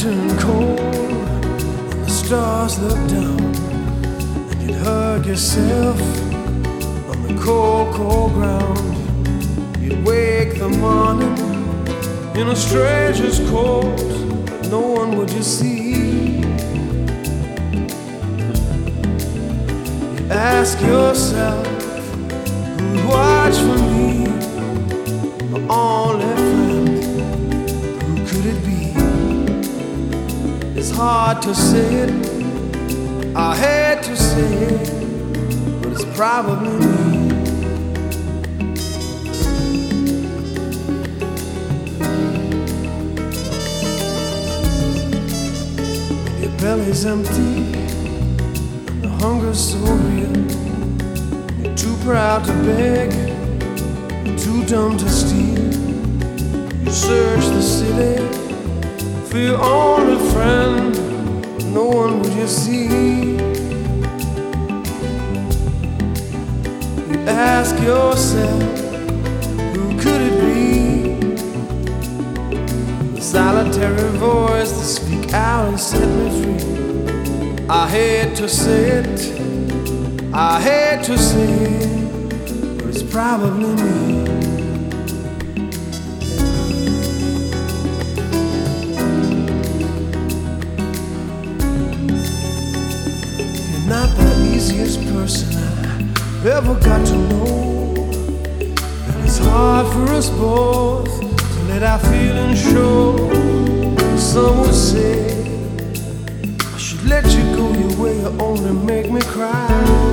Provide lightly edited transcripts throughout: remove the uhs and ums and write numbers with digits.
turn cold and the stars look down, and you'd hug yourself on the cold, cold ground. You'd wake the morning in a stranger's coat, but no one would you see. You'd ask yourself, who'd watch for me, my only friend, who could it be? It's hard to say it, I hate to say it, but it's probably me. When your belly's empty and the hunger's so real, you're too proud to beg, too dumb to steal. You search the city for your only friend, no one would you see. You ask yourself, who could it be? The solitary voice that speak out and set me free. I hate to say it, I hate to say it, but it's probably me. You're not the easiest person I ever got to know, and it's hard for us both to let our feelings show. Some would say I should let you go your way, you only make me cry.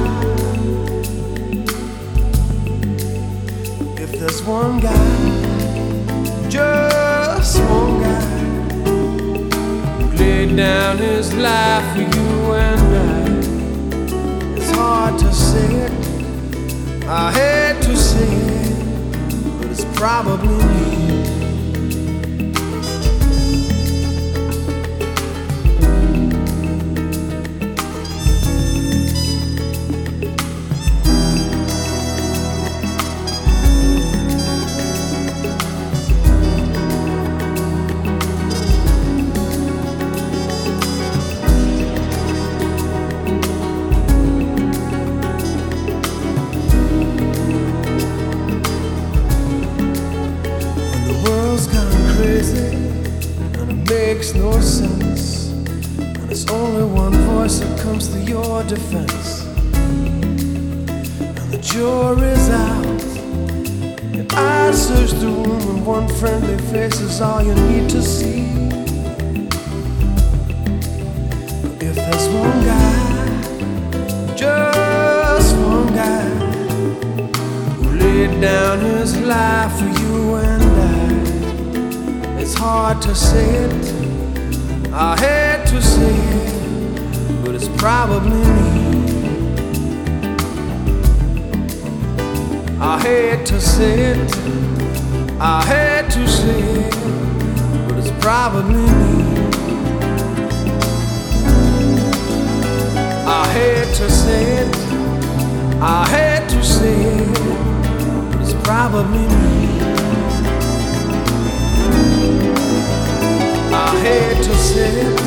If there's one guy, just one guy, who laid down his life for you and I, it's hard to say it, I hate to say it, but it's probably me. And it makes no sense, and it's only one voice that comes to your defense. And the jury's out, your eyes search the room, and one friendly face is all you need to see. If there's one guy, just one guy, who laid down his life for you and I, it's hard to say it, I hate to say it, but it's probably me. I hate to say it, I hate to say it, but it's probably me. I hate to say it, I hate to say it, but it's probably me. I hate to say it,